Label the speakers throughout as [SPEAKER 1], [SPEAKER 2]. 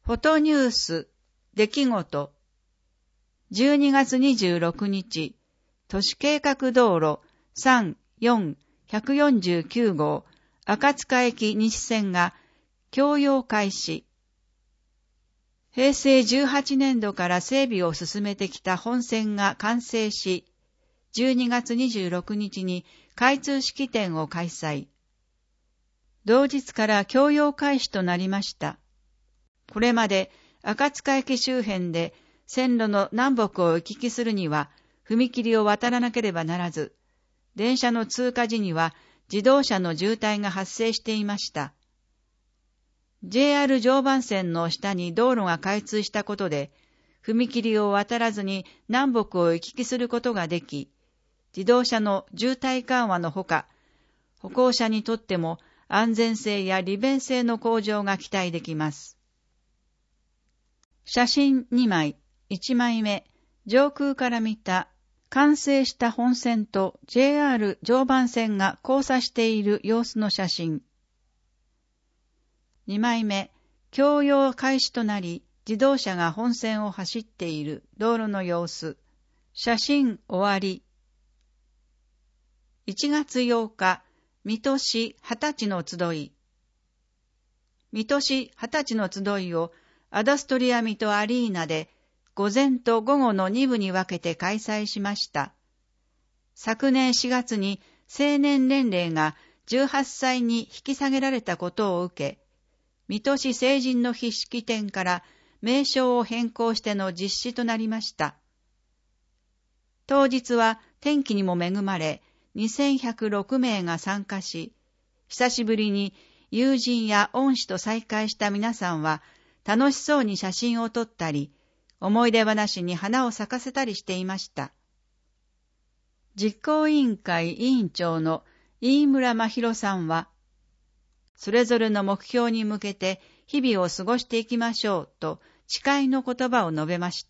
[SPEAKER 1] フォトニュース、出来事。12月26日、都市計画道路3、4、149号、赤塚駅西線が供用開始。平成18年度から整備を進めてきた本線が完成し、12月26日に開通式典を開催。同日から供用開始となりました。これまで赤塚駅周辺で線路の南北を行き来するには踏切を渡らなければならず、電車の通過時には自動車の渋滞が発生していました。JR 常磐線の下に道路が開通したことで、踏切を渡らずに南北を行き来することができ、自動車の渋滞緩和のほか、歩行者にとっても安全性や利便性の向上が期待できます。写真2枚、1枚目、上空から見た完成した本線と JR 常磐線が交差している様子の写真。2枚目、供用開始となり自動車が本線を走っている道路の様子。写真終わり。1月8日、水戸市20歳の集い。水戸市20歳の集いをアダストリア水戸アリーナで午前と午後の2部に分けて開催しました。昨年4月に成年年齢が18歳に引き下げられたことを受け、水戸市成人の日式典から名称を変更しての実施となりました。当日は天気にも恵まれ、2106名が参加し、久しぶりに友人や恩師と再会した皆さんは、楽しそうに写真を撮ったり、思い出話に花を咲かせたりしていました。実行委員会委員長の飯村真弘さんは、それぞれの目標に向けて日々を過ごしていきましょうと誓いの言葉を述べました。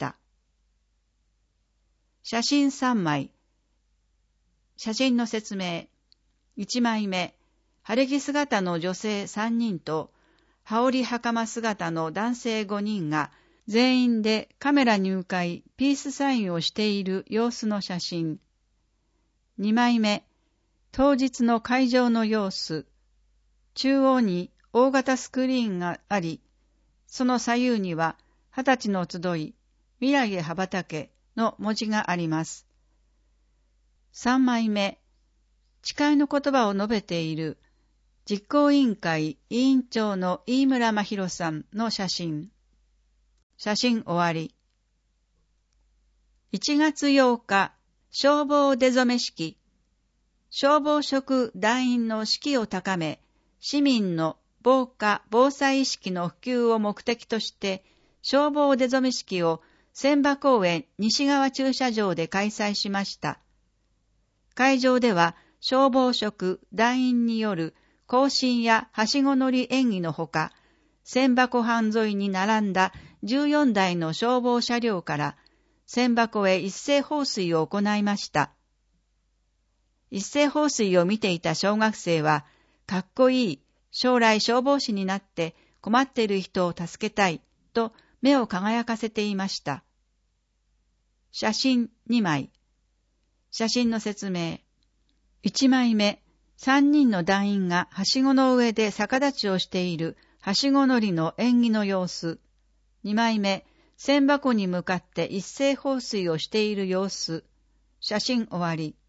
[SPEAKER 1] 写真3枚。写真の説明。1枚目、晴れ着姿の女性3人と、羽織袴姿の男性5人が全員でカメラに向かいピースサインをしている様子の写真。2枚目、当日の会場の様子。中央に大型スクリーンがあり、その左右には20歳の集い、未来へ羽ばたけの文字があります。3枚目、誓いの言葉を述べている実行委員会委員長の飯村真弘さんの写真。写真終わり。1月8日、消防出初め式。消防職団員の士気を高め、市民の防火・防災意識の普及を目的として、消防出初め式を千葉公園西側駐車場で開催しました。会場では消防職団員による行進やはしご乗り演技のほか、千葉湖畔沿いに並んだ14台の消防車両から千葉湖へ一斉放水を行いました。一斉放水を見ていた小学生は、かっこいい、将来消防士になって困っている人を助けたいと目を輝かせていました。写真2枚。写真の説明。1枚目、3人の団員がはしごの上で逆立ちをしているはしご乗りの演技の様子。2枚目、千葉湖に向かって一斉放水をしている様子。写真終わり。